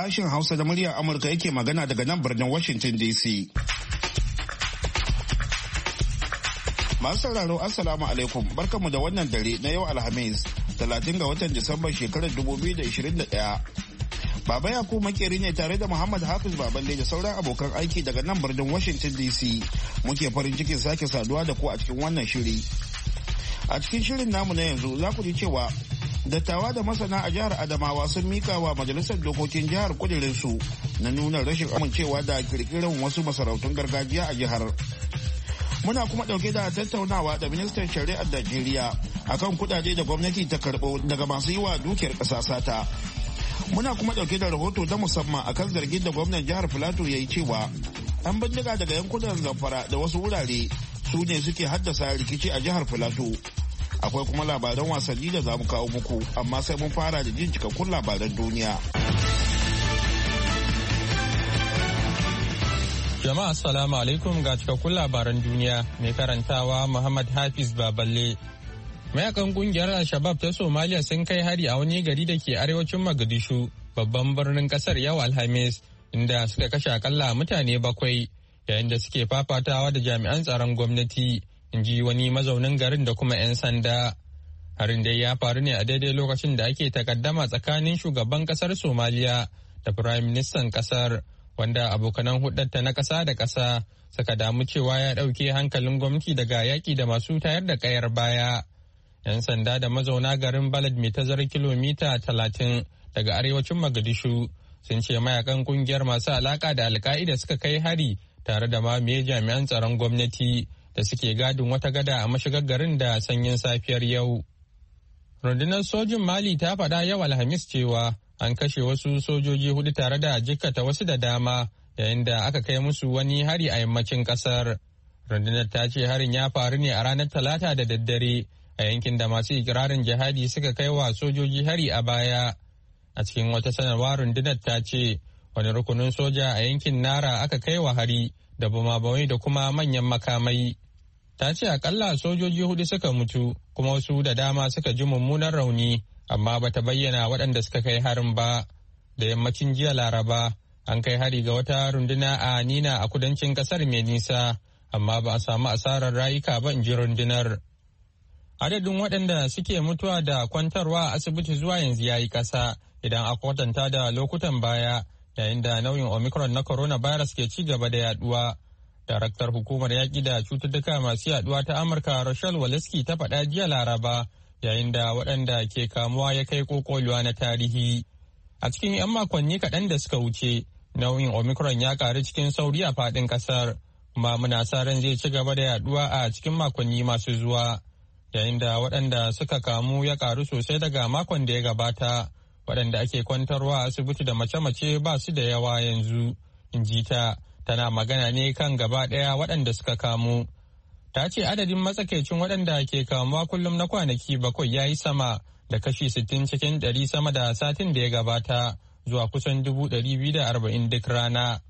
sashen Hausa da muryar Amurka yake magana daga nan birnin Washington DC. Masu sauraro Assalamu alaikum, barkanmu da wannan dare na yau Alhamis 30 ga watan Disambar shekarar 2021. Baba Yakubu makeri ne tare da Muhammad Hafiz Baballe da sauran abokan aiki daga nan birnin Washington DC. Muke farin cikin sake saduwa da ku a cikin wannan shiri. A cikin shirin namu na yanzu za ku ji cewa dattawa da masana a jihar Adamawa sun mika wa majalisar dokokin jihar kudirinsu na nuna rashin amincewa da kirkirin wasu masarautun gargajiya a jihar. Muna kuma dauke da tattaunawa da ministan shari'ar Najeriya akan kudade da gwamnati ta karbo daga masu yi wa dukiyar kasa sata. Muna kuma dauke da rahoto na musamman akan zargin da gwamnan jihar Filato ya yi cewa an bindiga daga yankunan Zamfara da wasu wurare su ne suke haddasa rikici a jihar Filato. Akwai kuma labaran wasanni da za mu kawo muku, amma sai mun fara da jin cikakkun labaran duniya. Jama'a assalamu alaikum ga cikakkun labaran duniya mai karantawa Muhammad Hafiz Baballe. Mayakan kungiyar Al-Shabab ta Somalia sun kai hari a wani gari da ke arewacin Mogadishu, babban birnin kasar yau Alhamis, inda suka kashe akalla mutane 7 yayin da suke fafatawa da jami'an tsaron gwamnati. In ji wani mazaunin garin da kuma 'yan sanda. Harin dai ya faru ne a daidai lokacin da ake takaddama tsakanin shugaban kasar Somaliya da firayim ministan kasar, wanda abokanan hudarta na kasa da kasa suka damu cewa ya ɗauke hankalin gwamnati daga yaƙi da masu tayar da ƙayar baya. 'Yan sanda da mazauna garin Balad mai tazarar kilomita 30 daga arewacin Mogadishu sun ce mayakan kungiyar masu alaka da Alka'ida suka kai hari tare da mamaye jami'an tsaron gwamnati da suke gadin wata gada a mashigar garin da sanyin safiyar yau. Rundunar sojin Mali ta faɗa yau Alhamis cewa an kashe wasu sojoji 4 tare da jikkata wasu da dama yayin da aka kai musu wani hari a yammacin ƙasar. Rundunar ta ce harin ya faru ne a ranar Talata da daddare a yankin da masu ikirarin jihadi suka kai wa sojoji hari a baya. A cikin wata sanarwa rundunar ta ce wani rukunin soja a yankin Nara aka kai wa hari da bumabawai da kuma manyan makamai. Ta ce akalla sojoji 4 suka mutu kuma wasu da dama suka ji mummunan rauni, amma bata bayyana waɗanda suka kai harin ba. Da yammacin jiya Laraba an kai hari ga wata runduna a Nina a kudancin ƙasar mai nisa, amma ba a samu asarar rayuka ba, in ji rundunar. Adadin waɗanda suke mutuwa da kwantarwa a asibiti zuwa yanzu ya yi ƙasa idan a kwatanta da lokutan baya, yayin da nau'in Omicron na coronavirus ke ci gaba da yaduwa. Daraktar hukumar yaƙi da cututtuka masu yaduwa ta Amurka Rochelle Walensky ta faɗa jiya Laraba, yayin da waɗanda ke kamuwa ya kai kokoluwa na tarihi. A cikin 'yan makonni kaɗan da suka wuce, nau'in Omicron ya ƙaru cikin sauri a faɗin ƙasar, kuma muna sa ran zai ci gaba da yaduwa a cikin makonni masu zuwa. Yayin da waɗanda suka kamu ya ƙaru sosai daga makon da ya gabata, waɗanda ake kwantarwa a asibiti da mace-mace ba su da yawa yanzu, in ji ta. Tana magana ne kan gaba ɗaya waɗanda suka kamu. Ta ce adadin matsakaicin waɗanda ke kamuwa kullum na kwanaki 7 ya yi sama da kashi 60 cikin 100 sama da satin da ya gabata, zuwa kusan 240 duk rana.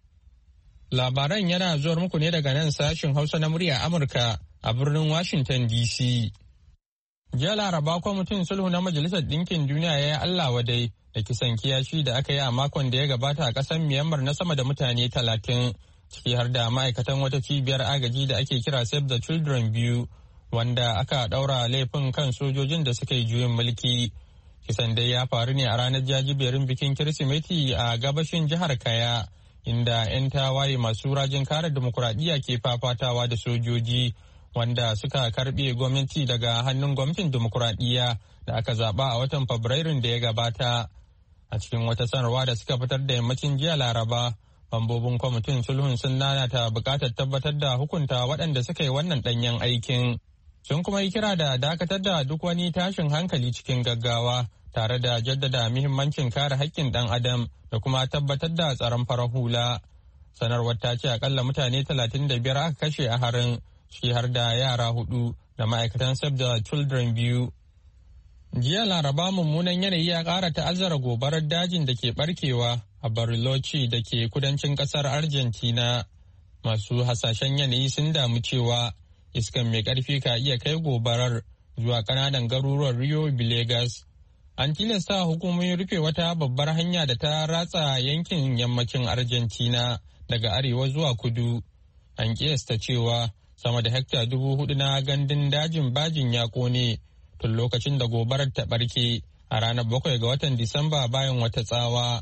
Labaran yana zuwar muku ne daga nan sashin Hausa na murya Amurka a birnin Washington DC. Jiya Laraba kwamitin sulhu na Majalisar Ɗinkin Duniya ya yi Allah wadai da kisan kiyashi da aka yi a makon da ya gabata a ƙasar Myanmar na sama da mutane 30, ciki har da ma'aikatan wata cibiyar agaji da ake kira Save the Children biyu, wanda aka ɗaura laifin kan sojojin da suka yi juyin mulki. Kisan dai ya faru ne a ranar jajiberin bikin Kirsimeti a gabashin jihar Kaya, inda 'yan tawaye masu rajin kare dimokuraɗiyya ke fafatawa da sojoji, wanda suka karbe gwamnati daga hannun gwamnatin dimokuraɗiyya da aka zaɓa a watan Fabrairun da ya gabata. A cikin wata sanarwa da suka fitar da yammacin jiya Laraba, mambobin kwamitin sulhun sun nanata buƙatar tabbatar da hukunta waɗanda suka yi wannan ɗanyen aikin. Sun kuma yi kira da dakatar da duk wani tashin hankali cikin gaggawa, tare da jaddada muhimmancin kare haƙƙin ɗan adam da kuma tabbatar da tsaron farar hula. Sanarwar ta ce akalla mutane 35 aka kashe a harin, shi har da yara 4 da ma'aikatan Save the Children biyu. Jiya Laraba mummunan yanayi ya ƙara ta'azzara gobarar dajin da ke barkewa a Bariloche da ke kudancin ƙasar Argentina. Masu hasashen yanayi sun damu cewa iskan mai ƙarfi ka iya kai gobarar zuwa ƙananan garuruwan Rio Villegas. an tilasta hukumomin rufe wata babbar hanya da ta ratsa yankin yammacin Argentina daga arewa zuwa kudu. An kiyasta cewa sama da hekta 4,000 na gandun dajin bajin ya kone tun lokacin da gobarar ta barke a ranar 7 ga watan Disamba bayan wata tsawa.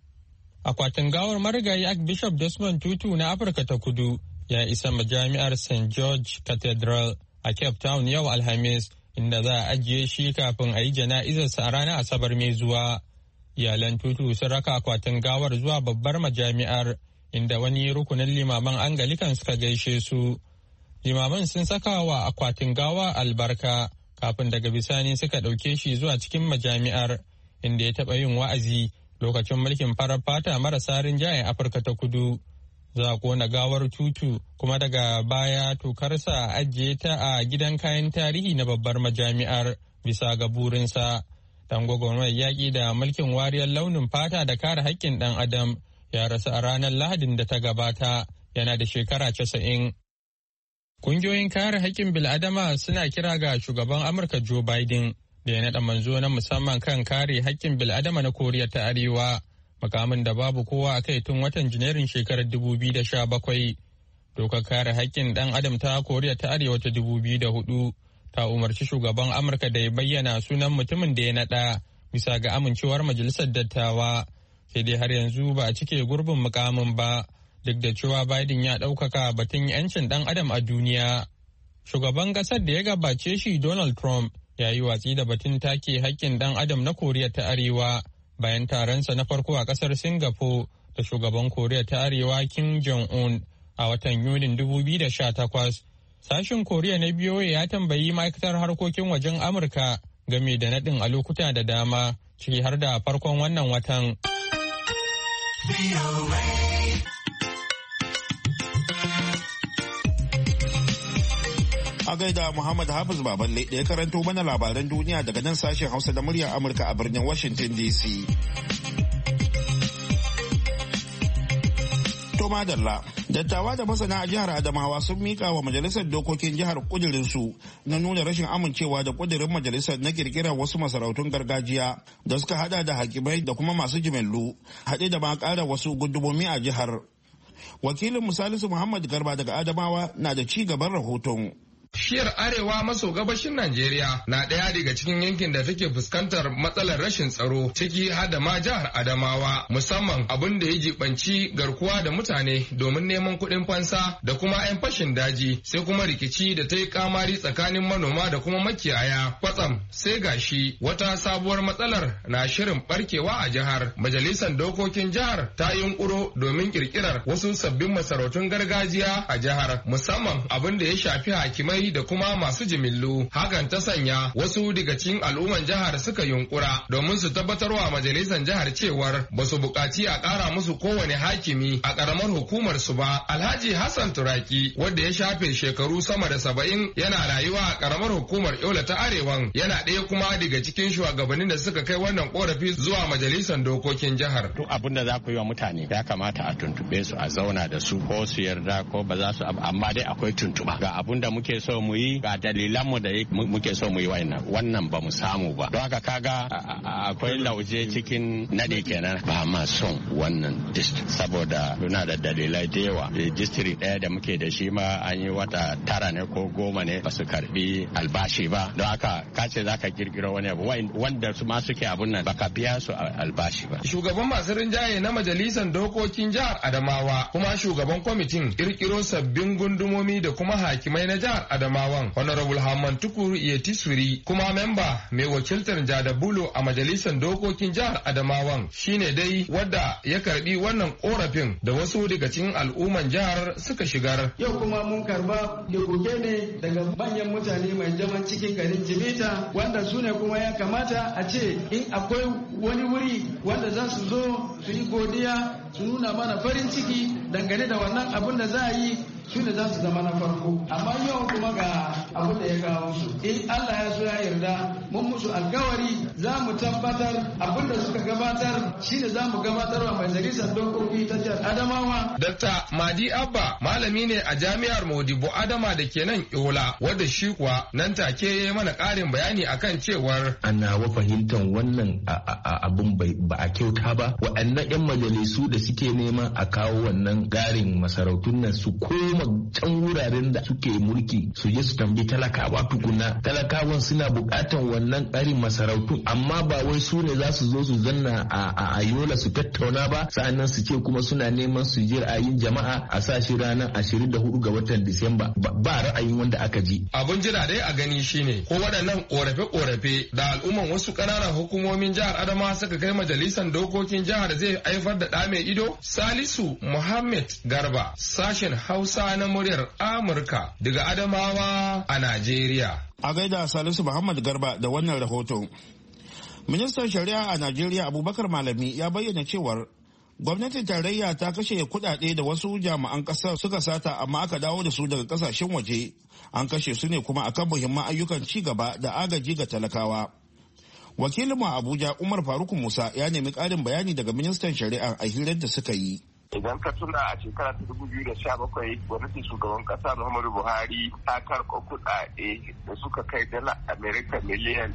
Akwatin gawar marigayi Archbishop Desmond Tutu na Afirka ta Kudu ya isa majami'ar St. George Cathedral a Cape Town yau Alhamis, inda za a ajiye shi kafin a yi jana'izarsa a ranar Asabar mai zuwa. Iyalan Tutu sun raka akwatin gawar zuwa babbar majami'ar, inda wani rukunin limaman Angalikan suka gaishe su. Limaman sun saka wa akwatin gawa albarka kafin daga bisani suka ɗauke shi zuwa cikin majami'ar, inda ya taɓa yin wa'azi lokacin mulkin farar fata marasa rinjayen Afirka ta Kudu. Za a kona gawar Tutu kuma daga baya tokarsa a ajiye ta a gidan kayan tarihi na babbar majami'ar bisa ga burinsa. Dan gwagwarmar yaƙi da mulkin wariyar launin fata da kare haƙƙin ɗan adam ya rasu a ranar Lahadin da ta gabata, yana da shekara 90. Kungiyoyin kare haƙƙin bil'adama suna kira ga shugaban Amurka Joe Biden da ya naɗa manzo na musamman kan kare haƙƙin bil'adama na Koriya ta Arewa, makamin da babu kowa a kai tun watan Janairun shekarar 2017. Dokar kare haƙƙin ɗan adam ta Koriya ta Arewa ta 2004 ta umarci shugaban Amurka da ya bayyana sunan mutumin da ya naɗa bisa ga amincewar Majalisar Dattawa. Sai dai har yanzu ba a cike gurbin mukamin ba, duk da cewa Biden ya ɗaukaka batun 'yancin ɗan adam a duniya. Shugaban ƙasar da ya gabace shi Donald Trump ya yi watsi da batun take haƙƙin ɗan adam na Koriya ta Arewa bayan taronsa na farko a ƙasar Singapore da shugaban Koriya ta Arewa Kim Jong-un a watan Yunin 2018. Sashen Koriya na BOA ya tambayi ma'aikatar harkokin wajen Amurka game da naɗin a lokuta da dama, ciki har da farkon wannan watan. A gaida Muhammad Hafiz Baballe da ya karanto mana labaran duniya daga nan sashen Hausa da muryar Amurka a birnin Washington DC. To madalla, dattawa da masana a jihar Adamawa sun mika wa majalisar dokokin jihar kudirinsu na nuna rashin amincewa da kudirin majalisar na kirkirar wasu masarautun gargajiya da suka hada da hakimai da kuma masu jimillu, haɗe da ma ƙara wasu gundumomi a jihar. Wakilin Salisu Muhammad Garba daga Adamawa na da ci gaban rahoton. Shiyar arewa maso gabashin Najeriya na ɗaya daga cikin yankin da take fuskantar matsalar rashin tsaro, ciki har da ma jihar Adamawa, musamman abin da ya jibanci garkuwa da mutane domin neman kuɗin fansa da kuma 'yan fashin daji, sai kuma rikici da ta yi kamari tsakanin manoma da kuma makiyaya. Kwatsam sai gashi wata sabuwar matsalar na shirin barkewa a jihar. Majalisar dokokin jihar ta yunkuro domin kirkirar wasu sabbin masarautun gargajiya a jihar, musamman abin da ya shafi hakimai da kuma masu jimillu. Hakan ta sanya wasu daga cikin al'umman jihar suka yunkura domin su tabbatarwa majalisar jihar cewar ba su buƙaci a ƙara musu kowane hakimi a ƙaramar hukumar su ba. Alhaji Hassan Turaki, wanda ya shafe shekaru sama da 70 yana rayuwa a ƙaramar hukumar Yola ta Arewan, yana ɗaya kuma daga cikin shugabannin da suka kai wannan korafi zuwa majalisar dokokin jihar. Duk abin da za ku yi wa mutane ya kamata a tuntube su, a zauna da su, ko su yarda ko ba za su, amma dai akwai tuntuba ga abin da muke so mu yi, ga dalilan mu da muke so mu yi wannan ba mu samu ba. Don haka kaga akwai lauje cikin nade kenan. Ba ma son wannan district saboda suna da dalilai da yawa. District ɗaya da muke da shi ma an yi wata 9 ne ko 10 ne ba su karbi albashi ba. Don haka ka ce za ka kirkiro wani abu wanda su ma suke abun nan baka biya su albashi ba. Shugaban masu rinjaye na majalisar dokokin jihar Adamawa kuma shugaban kwamitin kirkiro sabbin gundumomi da kuma hakimai na jihar Adamawan, Honorable Hamman Tukuru Iyetisuri, kuma memba mai wakiltar Jadabulo a majalisar dokokin jihar Adamawan, shine dai wadda ya karbi wannan korafin da wasu daga cikin al'umman jihar suka shigar. Yau kuma mun karba da goge ne daga manyan mutane mai zaman cikin garin Jimeta, wanda su ne kuma ya kamata a ce in akwai wani wuri wanda za su zo su yi godiya, su nuna mana farin ciki dangane da wannan abin da za a yi. su ne za su zama na farko. Amma yau kuma ga abu da ya kawo su, in Allah ya so ya yarda mun musu alkawari za mu tabbatar abin da suka gabatar shine za mu gabatarwa majalisar dokoki ta jihar Adamawa. Dr. Madi Abba malami ne a jami'ar Modibo Adama da ke nan Yola, wanda shi kuwa nan take ya yi mana ƙarin bayani akan cewar ana wa fahimtar wannan abun ba a kyauta ba. Waɗannan 'yan majalisu da suke neman a kawo wannan garin masarautun nan su koma can wuraren da suke mulki su je su tambayi talakawa tukuna. Talakawan suna buƙatan wannan ƙarin masarautun, amma ba wai su ne za su zo su zanna a Yola su tattauna ba, sa'annan su ce kuma suna neman su ji ra'ayin jama'a a sa shi ranar 24 ga watan Disamba. Ba ra'ayin wanda aka ji. Abun jira dai a gani shine ko waɗannan ƙorafe-ƙorafe da al'umman wasu ƙananan hukumomin jihar Adamawa suka kai majalisar dokokin jihar zai haifar da ɗa mai ido. Salisu Muhammad Garba, sashen Hausa na muryar Amurka daga Adamawa a Najeriya. A gaida Salisu Muhammad Garba da wannan rahoton. Ministan Shari'a a Najeriya Abubakar Malami ya bayyana cewar gwamnatin tarayya ta kashe kudade da wasu jami'an kasar suka sata amma aka dawo da su daga kasashen waje. An kashe su ne kuma akan muhimman ayyukan ci gaba da agaji ga talakawa. Wakilinmu a Abuja Umar Faruk Musa ya nemi ƙarin bayani daga ministan Shari'a a hirar da suka yi. Idan ka tuna a shekara ta 2017 gwamnatin shugaban kasa Muhammadu Buhari ta karɓa kuɗaɗe da suka kai dala Amerika miliyan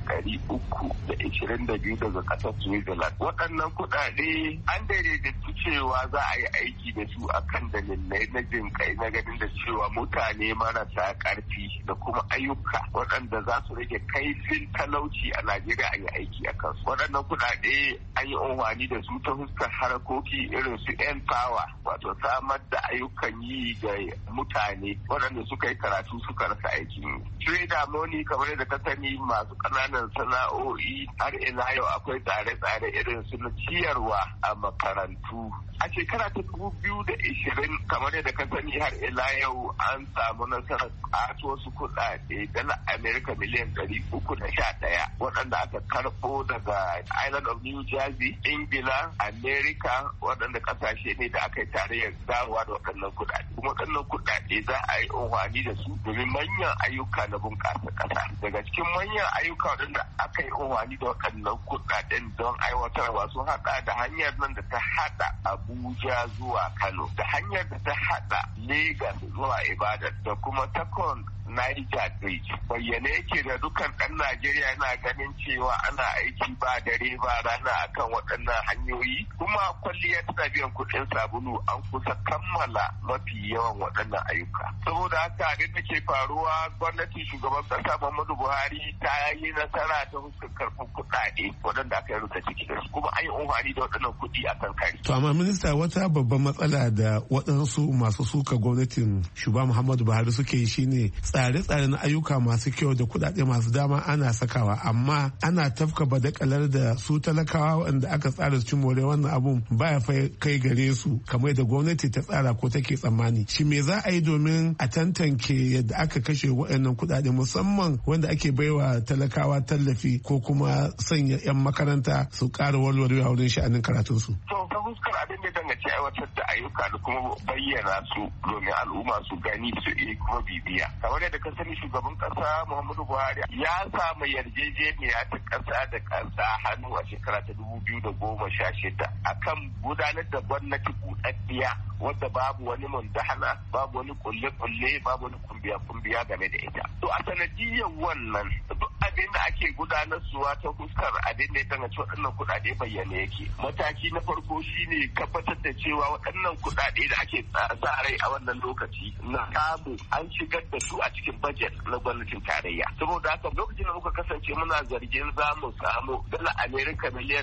322 daga ƙasar Switzerland. Waɗannan kuɗaɗe an daidaitu cewa za a yi aiki da su akan dalilai na jin kai na ganin da cewa mutane marasa ƙarfi da kuma ayyuka waɗanda za su rage kaifin talauci a Najeriya an yi aiki a kansu. Waɗannan kuɗaɗe an yi amfani da su ta fuskar harkoki irin su wato samar da ayyukan yi ga mutane waɗanda suka yi karatu suka rasa aikin yi. Trader money kamar yadda ka sani masu ƙananan sana'o'i har ila yau akwai tsare-tsare irin su na ciyarwa a makarantu. A shekara ta 2020 kamar yadda ka sani har ila yau an samu nasarar ƙato wasu kuɗaɗe dala Amerika miliyan 311 waɗanda aka karɓo daga Island of New Jersey, Ingila, Amerika waɗanda ƙasashe ne da aka yi tarayyar dawowa da waɗannan kuɗaɗe. Kuma waɗannan kuɗaɗe za a yi amfani da su domin manyan ayyuka na bunƙasa ƙasa. Daga cikin manyan ayyuka waɗanda aka yi amfani da waɗannan kuɗaɗen don aiwatarwa sun haɗa da hanyar nan da ta haɗa Abuja zuwa Kano, da hanyar da ta haɗa Legas zuwa Ibadan, da kuma Takon Niger Bridge. Bayyane yake da dukkan ɗan Najeriya yana ganin cewa ana aiki ba dare ba rana akan waɗannan hanyoyi, kuma kwalliya tana biyan kuɗin sabulu. An kusa kammala mafi yawan waɗannan ayyuka. Saboda haka abin da ke faruwa gwamnatin shugaban ƙasa Muhammadu Buhari ta yi nasara ta fuskar karɓar kuɗaɗe waɗanda aka yi rubuta ciki da su, kuma an yi amfani da waɗannan kuɗi a kan kari. To amma minista, wata babban matsala da waɗansu masu suka gwamnatin shugaba Muhammadu Buhari suke yi shine tsare-tsare na ayyuka masu kyau da kuɗaɗe masu dama ana sakawa, amma ana tafka badakalar da su talakawa wanda aka tsara su more wannan abun baya kai gare su kamar da gwamnati ta tsara ko take tsammani. Shi me za a yi domin a tantance yadda aka kashe waɗannan kuɗaɗe, musamman wanda ake baiwa talakawa tallafi ko kuma sanya 'yan makaranta su ƙara walwarewa wurin sha'anin karatunsu? Ta fuskar abin da dangace aiwatar da ayyuka da kuma bayyana su domin al'umma su gani su iya kuma bibiya. Kamar yadda ka sani shugaban kasa Muhammadu Buhari ya samu yarjejeniya ta kasa da kasa hannu a shekara ta 2016 akan gudanar da gwamnati buɗaɗɗiya wadda babu wani mundahana, babu wani kulle-kulle, babu wani kumbiya game da ita. To a sanadiyyar wannan duk abin da ake gudanarwa ta fuskar abin da ya danganci waɗannan kuɗaɗe bayyane yake. Mataki na farko shine tabbatar da cewa waɗannan kuɗaɗe da ake sa rai a wannan lokaci na samu an shigar da su a cikin bajet na gwamnatin tarayya. Saboda haka lokacin da muka kasance muna zargin za mu samu dala Amerika miliyan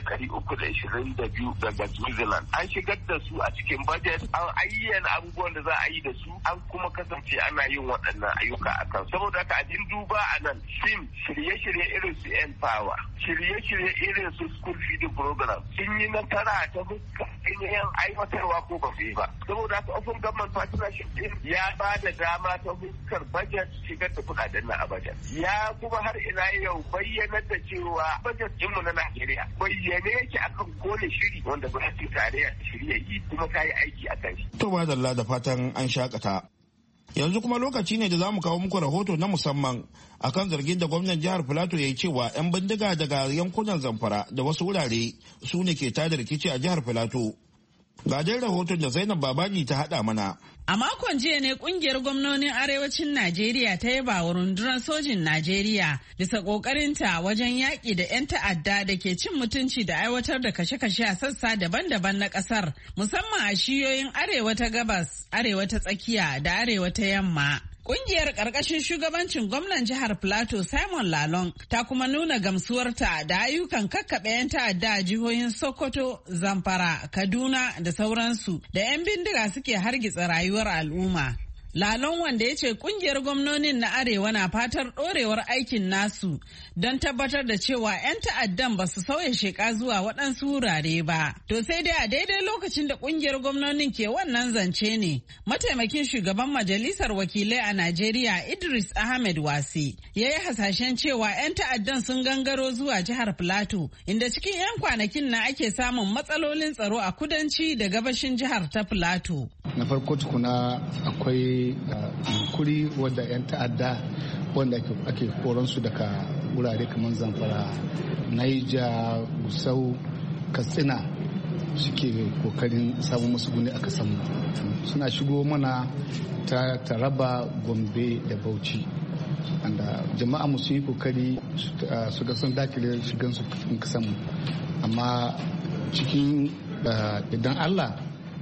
322 daga Switzerland. An shigar da su a cikin bajet, an ayyana abubuwan da za a yi da su, an kuma kasance ana yin waɗannan ayyuka a kan. Saboda haka abin duba a nan shirye-shirye irin su Empower, shirye-shirye irin su School Feeding Program sun yi nasara ta fuskar ainihin aiwatarwa ko ba su yi ba. Saboda haka Open Government Partnership ya ba da dama ta fuskar bajet shigar da kuɗaɗen na a bajet. Ya kuma har ina yau bayyanar da cewa bajet ɗinmu na Najeriya bayyane yake akan kone shiri wanda gwamnatin tarayya shirya yi kuma ta yi aiki a kan shi. To madalla da fatan an shakata. Yanzu kuma lokaci ne da za mu kawo muku rahoto na musamman akan zargin da gwamnan jihar Filato ya yi cewa 'yan bindiga daga yankunan Zamfara da wasu wurare su ne ke tada rikici a jihar Filato. Ga dai rahoton da Zainab Babaji ta haɗa mana. A makon jiya ne kungiyar gwamnonin arewacin Najeriya ta yaba wa rundunar sojin Najeriya bisa kokarinta wajen yaƙi da 'yan ta'adda da ke cin mutunci da aiwatar da kashe-kashe a sassa daban-daban na ƙasar, musamman a shiyoyin arewa ta gabas, arewa ta tsakiya da arewa ta yamma. Kungiyar ƙarƙashin shugabancin gwamnan jihar Plateau Simon Lalong ta kuma nuna gamsuwarta da ayyukan kakkaɓe 'yan ta'adda a jihohin Sokoto, Zamfara, Kaduna da sauransu da 'yan bindiga suke hargitsa rayuwar al'umma. Lalon wanda ya ce kungiyar gwamnonin na Arewa na fatar ɗorewar aikin nasu don tabbatar da cewa 'yan ta'addan ba su sauya sheka zuwa waɗansu wurare ba. To sai dai a daidai lokacin da kungiyar gwamnonin ke wannan zance ne, mataimakin shugaban majalisar wakilai a Najeriya Idris Ahmed Wasi ya yi hasashen cewa 'yan ta'addan sun gangaro zuwa jihar Plateau, inda cikin 'yan kwanakin na ake samun matsalolin tsaro a kudanci da gabashin jihar ta Plateau. Na farko tukuna akwai yunkuri wadda 'yan ta'adda wanda ake koransu daga wurare kamar Zamfara, Naija, Gusau, Katsina suke kokarin samun musu guni a kasanmu. Suna shigo mana ta Taraba, Gombe da Bauchi. Jama'a mu sun yi kokari su ga sun dakile shigan su kasanmu. Amma cikin idan Allah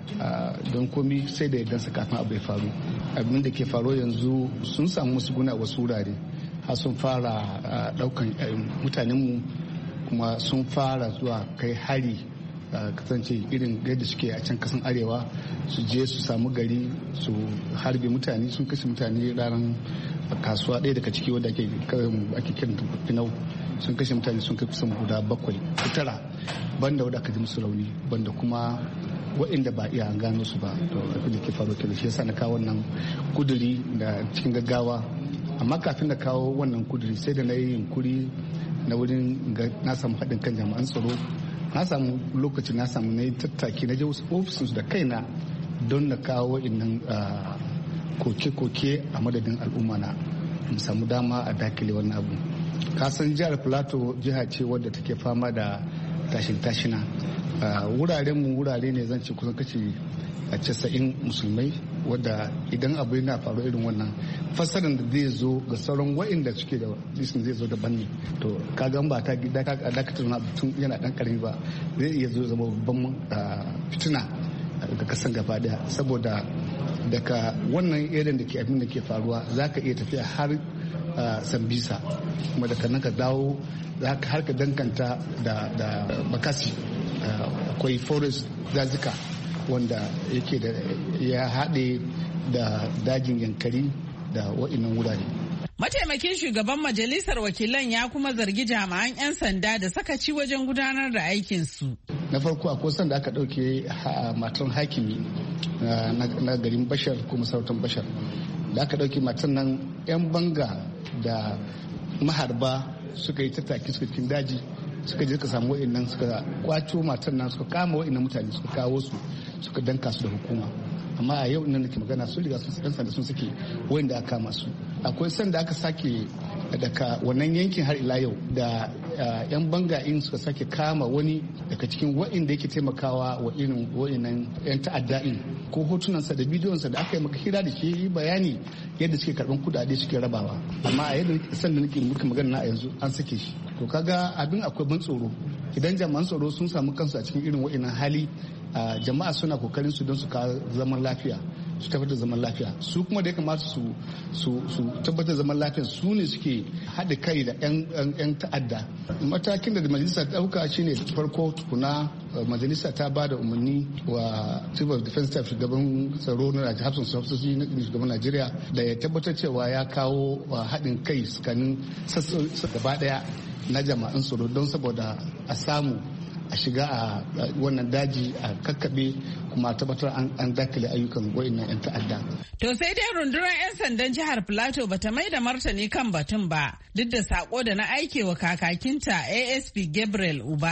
don komi sai da idan kafin abu ya faru. Abin da ke faru yanzu sun samu musu guna wasu wurare har sun fara daukan mutanenmu kuma sun fara zuwa kai hari kasance irin yadda suke a can kasan arewa su je su samu gari su harbe mutane. Sun kashe mutane ranar kasuwa ɗaya daga ciki wadda ake kiran Finau, sun kashe mutane sun kai kusan guda 7-9 banda wadda aka ji musu rauni, banda kuma waɗanda ba iya gano su ba. To abin da ke faru kenan, shi yasa na kawo wannan kuduri da cikin gaggawa. Amma kafin na kawo wannan kuduri sai da na yi yunkuri na wurin na samu haɗin kan jami'an tsaro, na samu lokaci na samu na yi tattaki na je wasu ofisinsu da kaina don na kawo waɗannan koke-koke a madadin al'umma na mu samu dama a dakile wannan abu. Kasan jihar Plateau jiha ce wadda take fama da tashin-tashina. Wuraren mu wurare ne zan ce kusan kashi 90 musulmai, wadda idan abu yana faru irin wannan fassarar da zai zo ga sauran wa'inda suke da lisin zai zo daban ne. To kaga ba ta dakatar na tun yana dan karami ba, zai iya zo zama babban fitina ga kasan gaba daya, saboda daga wannan irin da ke abin da ke faruwa za ka iya tafiya har Sambisa, kuma daga nan ka dawo za ka har ka dankanta da Bakasi. Akwai forest dazika wanda yake da ya haɗe da dajin Yankari da wa'innan wurare. Mataimakin shugaban majalisar wakilan ya kuma zargi jami'an 'yan sanda da sakaci wajen gudanar da aikinsu. Na farko akwai sanda aka ɗauke matan hakimi na garin Bashar ko masarautar Bashar. Da aka ɗauke matan nan 'yan banga da maharba suka yi tattaki suka cikin daji, suka je suka samu wa'annan, suka kwato matan nan, suka kama wa'annan mutane, suka kawo su, suka danka su da hukuma. Amma a yau nan nake magana sun riga sun sanda sun suke wanda aka kama su. Akwai sanda aka sake daga wannan yankin har ila yau da yan banga in suka sake kama wani daga cikin wa'inda yake taimakawa wa irin wa'innan yan ta'adda in, ko hotunansa da bidiyonsa da aka yi maka hira da ke yi bayani yadda suke karban kudade suke rabawa. Amma a yadda sanda nake muka magana na yanzu an sake shi. To kaga abin akwai ban tsoro. Idan jami'an tsaro sun samu kansu a cikin irin wa'innan hali, jama'a suna kokarin su don su kawo zaman lafiya, su tabbatar zaman lafiya. Su kuma da ya kamata su tabbatar zaman lafiya su ne suke haɗa kai da 'yan ta'adda. Matakin da majalisa ta ɗauka shine farko tukuna majalisa ta ba da umarni wa chief of defense staff, shugaban tsaro na hafsan sojoji na shugaban Najeriya, da ya tabbatar cewa ya kawo haɗin kai tsakanin sassa gaba ɗaya na jama'an tsaro don saboda a samu a shiga a wannan daji a kakkaɓe kuma tabbatar an dakile ayyukan wa'annan 'yan ta'adda. To sai dai rundunar 'yan sandan jihar Plateau bata mai da martani kan batun ba, duk da sako da na aike wa kakakinta ASP Gabriel Uba.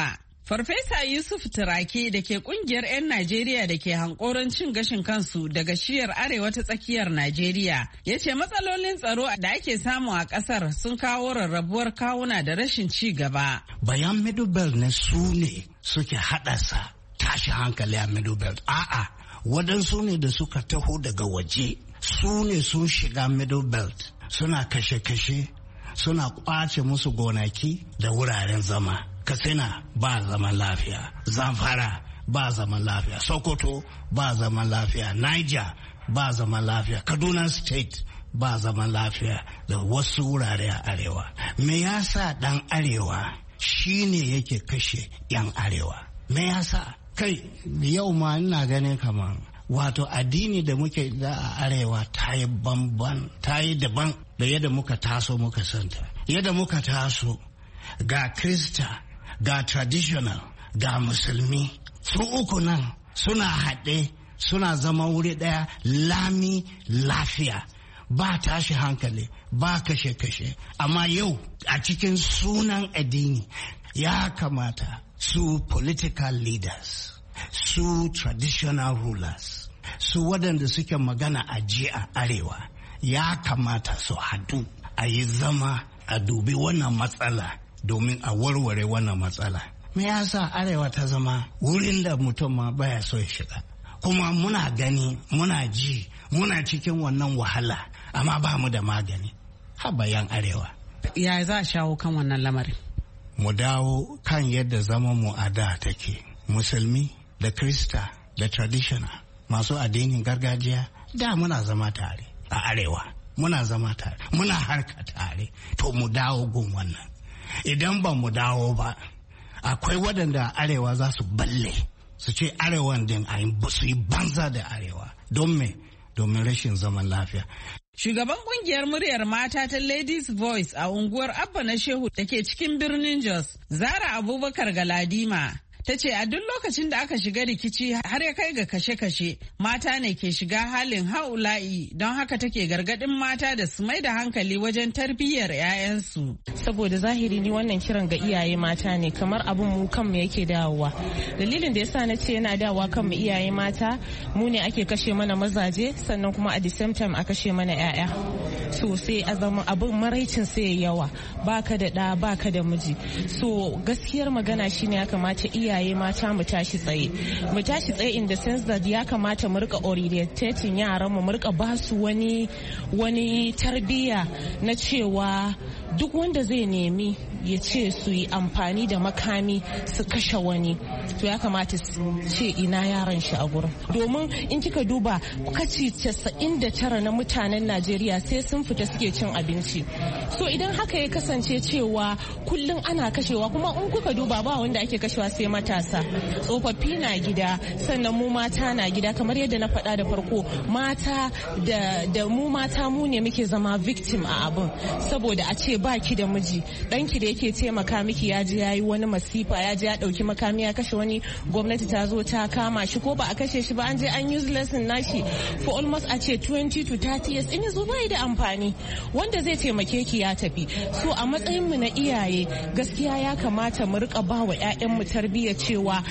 Farfesa Yusuf Turaki da ke kungiyar 'yan Najeriya da ke hankoron cin gashin kansu daga shiyar arewa ta tsakiyar Najeriya ya ce matsalolin tsaro da ake samu a kasar sun kawo rarrabuwar kawuna da rashin ci gaba. Bayan Middle Belt ne su ne suke haddasa tashi hankali a Middle Belt. A'a, waɗansu ne da suka taho daga waje su ne sun shiga Middle Belt suna kashe-kashe suna kwace musu gonaki da wuraren zama. Katsina ba zaman lafiya, Zamfara ba zaman lafiya, Sokoto ba zaman lafiya, Niger ba zaman lafiya, Kaduna State ba zaman lafiya da wasu wurare a arewa. Me yasa dan arewa shine yake kashe 'yan arewa? Me yasa? Kai yau ma ina ganin kamar wato addini da muke da a arewa ta yi daban da yadda muka taso muka santa. Yadda muka taso ga Krista ga traditional ga musulmi su uku nan suna haɗe suna zama wuri ɗaya lami lafiya ba tashi hankali ba kashe-kashe. Amma yau a cikin sunan addini ya kamata su political leaders su traditional rulers su waɗanda suke magana a jiya arewa ya kamata su haɗu a yi zama a dubi wannan matsala domin a warware wannan matsala. Me yasa arewa ta zama wurin da mutum ma baya so ya shiga? Kuma muna gani, muna ji, muna cikin wannan wahala, amma ba mu da magani. Bayan arewa. Ya za a shawo kan wannan lamarin? Mu dawo kan yadda zaman mu a da take. Musulmi da Krista da traditional masu addinin gargajiya da muna zama tare a arewa. Muna zama tare, muna harka tare. To mu dawo gun wannan. Idan ba mu dawo ba akwai waɗanda arewa za su balle su ce arewan din su yi banza da arewa don me domin rashin zaman lafiya. Shugaban kungiyar muryar mata ta Ladies Voice a unguwar Abba na Shehu da ke cikin birnin Jos, Zara Abubakar Galadima, ta ce a duk lokacin da aka shiga rikici har ya kai ga kashe-kashe mata ne ke shiga halin haula'i, don haka take gargadin mata da su mai da hankali wajen tarbiyyar 'ya'yansu. Saboda zahiri ni wannan kiran ga iyaye mata ne kamar abin mu kanmu yake dawowa. Dalilin da yasa na ce yana dawowa kanmu iyaye mata mu ne ake kashe mana mazaje sannan kuma at the same time a kashe mana 'ya'ya. So sai a zama abin maraicin sai yawa baka da ɗa baka da miji. So gaskiyar magana shine ya kamata iyaye mata mu tashi tsaye in the sense that ya kamata mu rika orientating yaran mu rika ba su wani tarbiyya na cewa duk wanda zai nemi ya ce su yi amfani da makami su kashe wani to ya kamata su ce ina yaran shi a gurin. Domin in kika duba kashi 99 na mutanen Najeriya sai sun fita suke cin abinci. So idan haka ya kasance cewa kullum ana kashewa, kuma in kuka duba ba wanda ake kashewa sai matasa, tsofaffi na gida, sannan mu mata na gida. Kamar yadda na faɗa da farko, mata da mu mata mu ne muke zama victim a abin, saboda a ce baki da miji, ɗanki da yake taimaka miki ya je ya yi wani masifa, ya je ya ɗauki makami ya kashe wani, gwamnati ta zo ta kama shi, ko ba a kashe shi ba an je an use lesson nashi for almost a ce 20 to 30 years, in yazo bai da amfani, wanda zai taimake ki ya tafi. So a matsayin mu na iyaye gaskiya ya kamata mu rika ba wa 'ya'yanmu tarbiyya cewa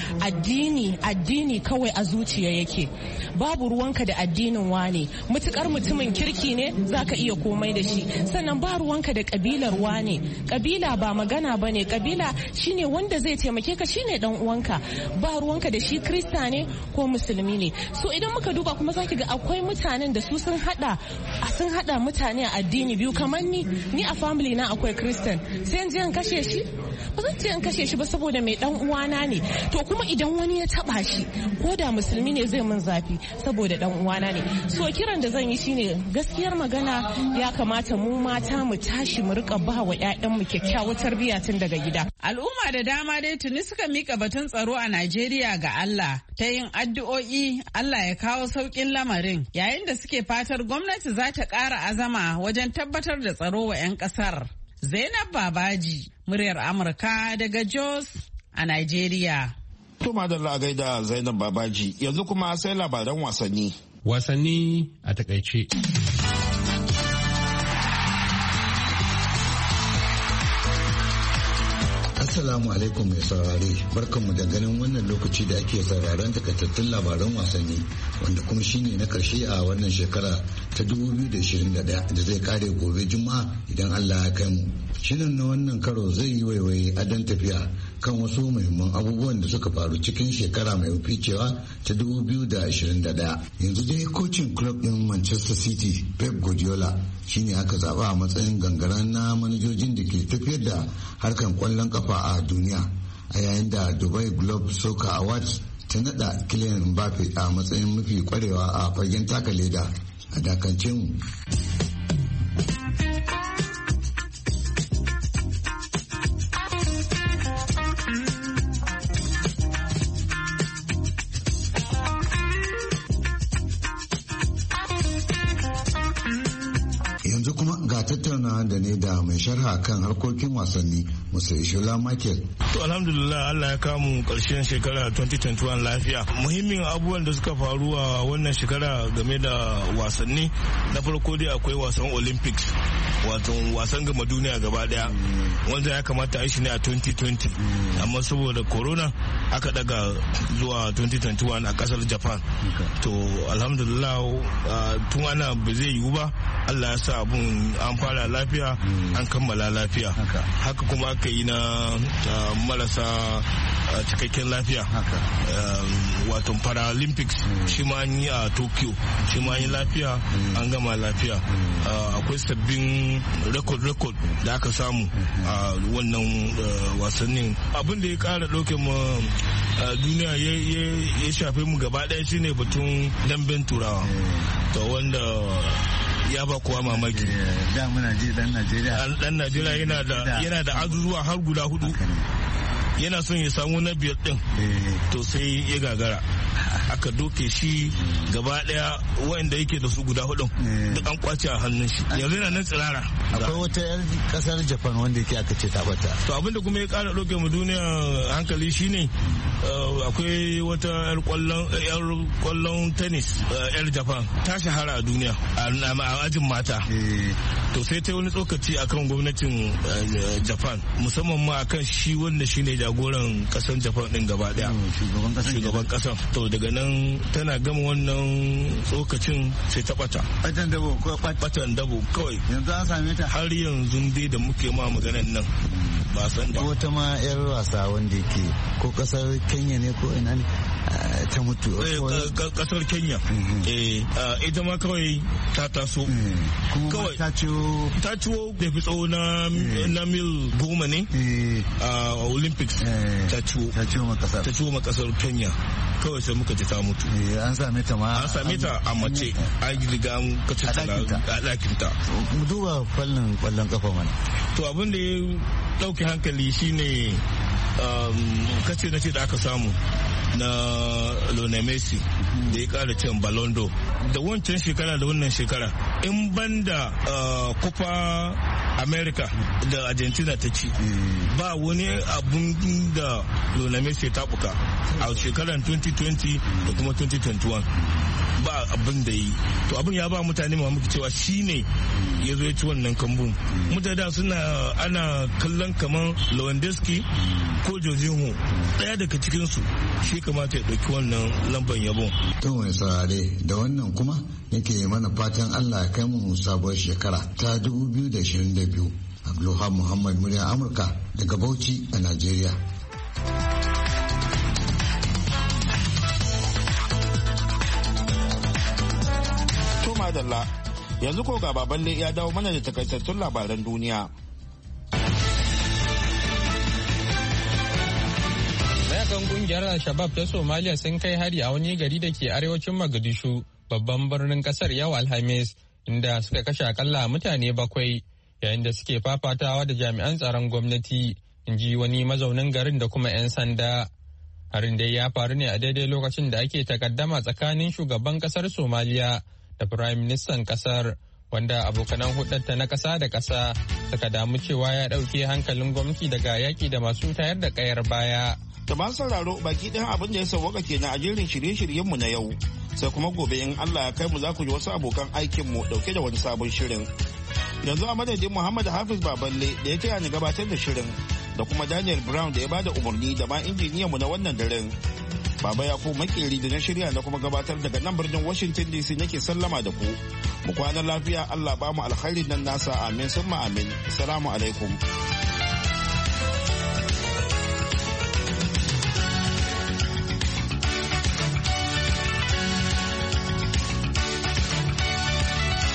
addini kawai a zuciya yake, babu ruwanka da addinin wane, mutukar mutumin kirki ne zaka iya komai da shi. Sannan ba ruwanka da kabilar wane, kabila ba magana bane, kabila shine wanda zai taimake ka, shine dan uwanka. Ba ruwanka da shi Krista ne ko musulmi ne. So idan muka duba kuma zaki ga akwai mutanen da su sun hada mutane a addini biyu. Kamar ni a family na akwai Christian, sai in je in kashe shi? Ba zan ce in kashe shi ba saboda mai dan uwana ne. To kuma idan wani ya taba shi, ko da musulmi ne zai mun zafi saboda dan uwana ne. So kiran da zan yi shine gaskiyar magana ya kamata mu mata mu tashi mu rika ba wa 'ya'yanmu kyakkyawar tarbiyya tun daga gida. Al'umma da dama dai tuni suka mika batun tsaro a Najeriya ga Allah ta yin addu'o'i Allah ya kawo saukin lamarin, yayin da suke fatar gwamnati za ta ƙara azama wajen tabbatar da tsaro wa 'yan ƙasar. Zainab Babaji, muryar Amurka daga Jos a Najeriya. To madalla a gaida Zainab Babaji, yanzu kuma sai labaran wasanni. Wasanni a takaice. Assalamu alaikum mai saurare, barkanmu da ganin wannan lokaci da ake sauraron takaitattun labaran wasanni wanda kuma shine na karshe a wannan shekara ta 2021 da zai kare gobe Juma'a idan Allah ya kai mu. Shirin na wannan karo zai yi waiwaye adon tafiya kan wasu muhimman abubuwan da suka faru cikin shekara mai ficewa ta 2021. Yanzu dai kocin club din Manchester City Pep Guardiola shine aka zaba a matsayin gangaren na manajojin da ke tafiyar da harkan kwallon kafa a duniya, a yayin da Dubai Globe Soccer Awards ta nada Kylian Mbappe a matsayin mafi kwarewa a fagen taka leda. A dakance mu. Yanzu kuma ga tattaunawa da ne da mai sharha kan harkokin wasanni Musa Ishola Michael. To alhamdulillah Allah ya kamu karshen shekara 2021 lafiya. Muhimmin abubuwan da suka faru a wannan shekara game da wasanni, na farko dai akwai wasan Olympics, wato wasan gama duniya gaba daya, wanda ya kamata a yi shi ne a 2020 amma saboda corona aka daga zuwa 2021 a kasar Japan. To alhamdulillah tun ana ba zai yiwu ba, Allah ya sa abun an fara lafiya an kammala lafiya. Haka kuma aka yi na marasa cikakken lafiya, wato Paralympics shi ma an yi a Tokyo, shi ma an yi lafiya an gama lafiya. Akwai sabbin record da aka samu a wannan wasannin. Abin da ya kara ɗauke mu duniya ya shafe mu gaba ɗaya shine batun damben turawa, to wanda ya ba kowa mamaki. Da muna ji dan Najeriya yana da azuzuwa har guda 4, yana son ya samu na 5 din, to sai ya gagara, aka doke shi gaba daya. Wanda yake da su guda 4 duk an kwace a hannun shi, yanzu yana nan tsirara. Akwai wata yar kasar Japan wanda yake aka ce ta bata. To abinda kuma ya kara doke mu duniya hankali shine akwai wata yar kwallon tennis yar Japan ta shahara a duniya a ajin mata. To sai ta wani tsokaci akan gwamnatin Japan, musamman ma akan shi wanda shine jagoran kasar Japan din gaba daya, shugaban kasar. To daga nan tana gama wannan tsokacin sai ta bata. Batan dabo kawai. Yanzu an same ta har yanzu dai da muke ma maganan nan ba san da. Wata ma yar wasa wanda yake ko kasar Kenya ne ko ina ne ta mutu. Kasar Kenya. Ita ma kawai ta taso. Kawai ta ciwo da fi tsawo na mil 10 ne a Olympics. Ta ciwo ma kasar Kenya. Kawai sai muka ji ta mutu. An same ta ma. An same ta a mace, an riga an kace ta a ɗakinta. Mu duba kwallon kafa mana. To abin da ya ɗauke hankali shine kace na ce da aka samu na Lionel Messi da ya kara cin Ballon d'Or da wancan shekara da wannan shekara, in banda Copa America da Argentina ta ci, ba wani abun da Lionel Messi ya tabuka a shekarar 2020 da kuma 2021, ba abin da yi. To abin ya ba mutane mamaki cewa shine ya zo ya ci wannan kambun. Mutane da ana kallon kamar Lewandowski ko Jorginho, daya daga cikinsu shi kamata ya ɗauki wannan lambar yabon. To mai saurare, da wannan kuma yake mana fatan Allah ya kai mu sabuwar shekara ta 2022. Abdulhamid Muhammad, muryar Amurka daga Bauchi a Najeriya. To madalla, yanzu ko ga Baballe ya dawo mana da takaitattun labaran duniya. Mayakan kungiyar Al-Shabab ta Somalia sun kai hari a wani gari da ke arewacin Mogadishu, babban birnin kasar yau Alhamis, inda suka kashe akalla mutane 7 yayin da suke fafatawa da jami'an tsaron gwamnati, in ji wani mazaunin garin da kuma 'yan sanda. Harin dai ya faru ne a daidai lokacin da ake takaddama tsakanin shugaban kasar Somalia da Firayim Ministan kasar, wanda abokanan hudarta na kasa da kasa suka damu cewa ya ɗauke hankalin gwamnati daga yaƙi da masu tayar da ƙayar baya. Da masu sauraro baki ɗayan abin da ya sauwaka kenan a jerin shirye-shiryenmu na yau. Sai kuma gobe in Allah ya kai mu za ku ji wasu abokan aikinmu ɗauke da wani sabon shirin. Yanzu a madadin Muhammad Hafiz Baballe da ya taya ni gabatar da shirin da kuma Daniel Brown da ya bada umarni da ma injiniyanmu na wannan daren. Baba ya ku makeri da na shirya na kuma gabatar daga nan birnin Washington DC nake sallama da ku. Mu kwana lafiya, Allah ba mu alkhairin nan nasa, amin summa amin. Assalamu alaikum.